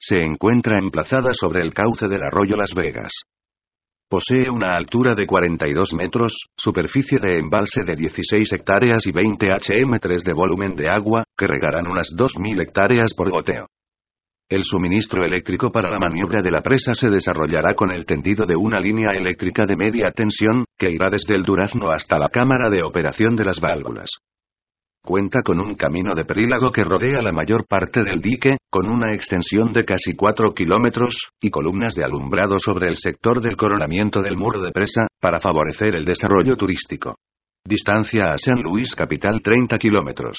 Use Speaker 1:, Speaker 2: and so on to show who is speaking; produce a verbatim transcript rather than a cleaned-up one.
Speaker 1: se encuentra emplazada sobre el cauce del arroyo Las Vegas. Posee una altura de cuarenta y dos metros, superficie de embalse de dieciséis hectáreas y veinte metros tres de volumen de agua, que regarán unas dos mil hectáreas por goteo. El suministro eléctrico para la maniobra de la presa se desarrollará con el tendido de una línea eléctrica de media tensión, que irá desde el durazno hasta la cámara de operación de las válvulas. Cuenta con un camino de perílago que rodea la mayor parte del dique, con una extensión de casi cuatro kilómetros, y columnas de alumbrado sobre el sector del coronamiento del muro de presa, para favorecer el desarrollo turístico. Distancia a San Luis capital treinta kilómetros.